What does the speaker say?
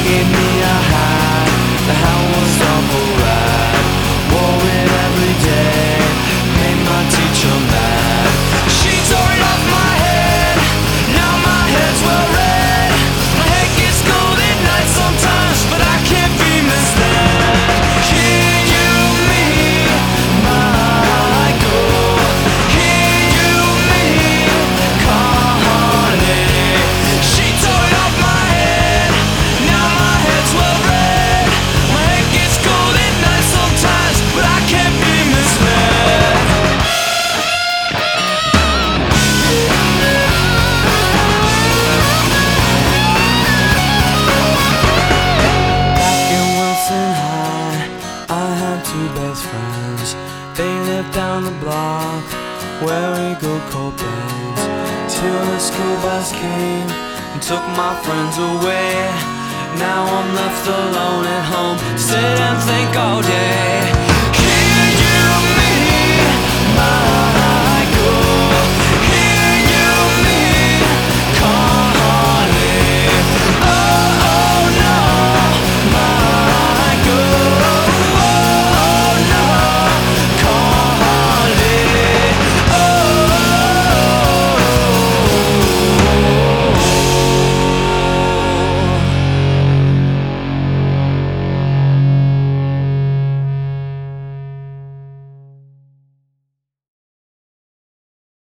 gave me a high, the hell was awful ride. Wore it every day, made my teacher mad. She tore it off my head, now my head's well red. My head gets cold at night sometimes, but I can't be misled. Hear you, me, Michael. Hear you, me, Connie. She tore it off my head, now my head's well red. My head gets cold at night sometimes, but I can't be misled. Back in Wilson High, I had two best friends. They lived down the block where we go cold bands. Till the school bus came and took my friends away. Now I'm left alone at home, sit and think all day. Hear you, me, my